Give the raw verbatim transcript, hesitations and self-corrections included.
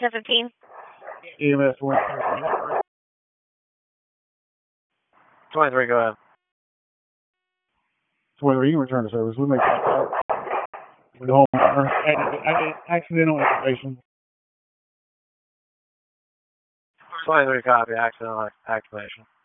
ten fifteen. E M S twenty-three, go ahead. twenty-three, you can return to service. We make that the homeowner. Accidental activation. twenty-three, copy. Accidental activation.